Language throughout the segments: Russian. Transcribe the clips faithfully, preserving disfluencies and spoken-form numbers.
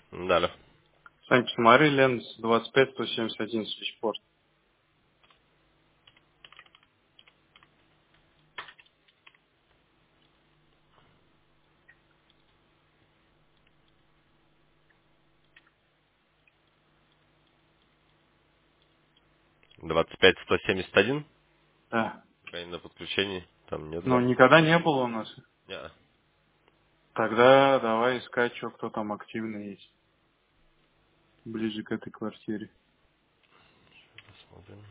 Да, алло. Сань, посмотри, Ленс двадцать пять сто семьдесят один свечпорт. двадцать пять сто семьдесят один. Да. Пока на подключении. Там нет Ну, звонка. никогда не было у нас. Не, Тогда давай искать, что кто там активный есть. Ближе к этой квартире. посмотрим.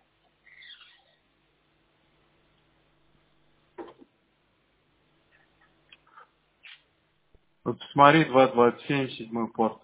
Вот посмотри, два двадцать семь, седьмой порт.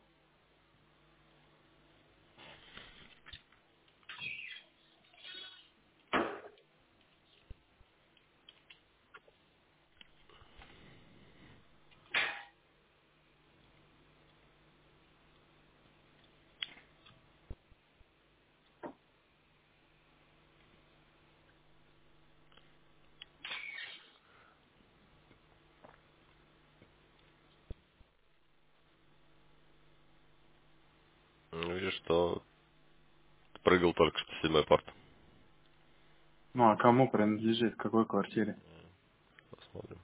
Ну, вижу, что прыгал только что седьмой порт. Ну, а кому принадлежит, в какой квартире? Посмотрим.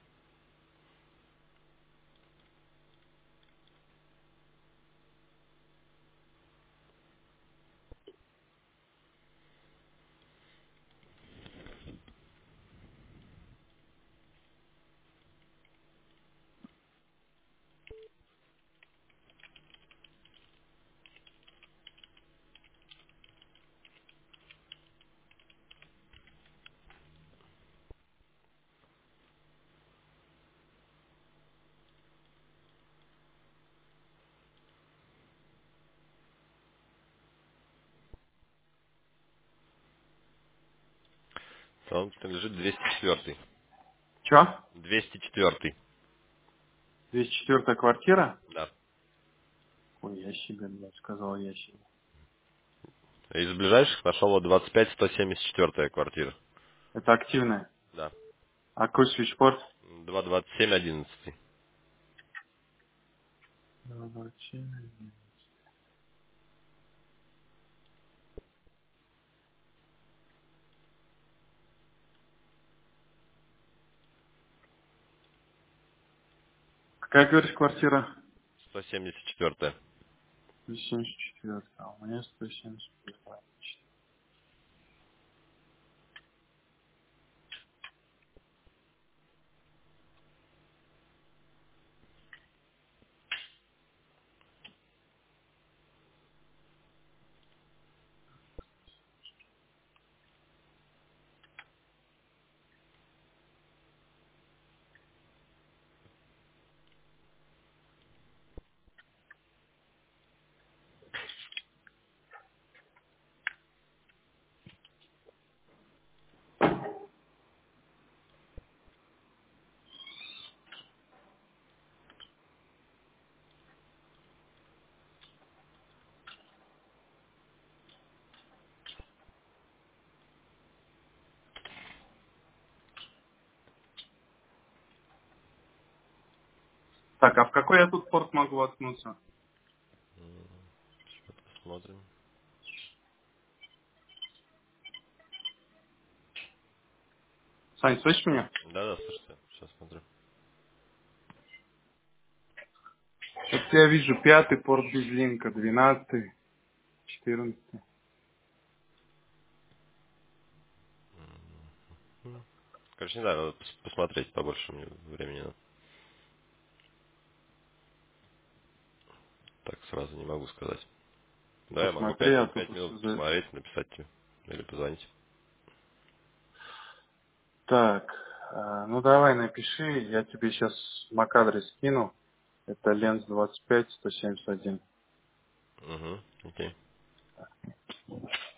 Он принадлежит двести четыре. Че? двести четыре. двести четвёртая квартира? Да. Ой, я себе, блядь, сказал я себе. Из ближайших нашел вот двадцать пять сто семьдесят четыре квартира. Это активная. Да. А какой свечпорт? два двадцать семь одиннадцать. два двадцать семь. Какая, говоришь, квартира? сто семьдесят четыре. сто семьдесят четыре. А у меня сто семьдесят пять. Так, а в какой я тут порт могу воткнуться? Посмотрим. Сань, слышишь меня? Да, да, слушайте. Сейчас смотрю. Вот я вижу пятый порт без линка, двенадцатый, четырнадцатый. Короче, не знаю, надо пос- посмотреть побольше, мне времени надо. Так сразу не могу сказать. Да, я могу Посмотри, пять а минут, то пять минут просто за... посмотреть, написать тебе или позвонить. Так, а, ну давай напиши, я тебе сейчас MAC-адрес скину. Это Ленс двадцать пять сто семьдесят один. Угу, окей.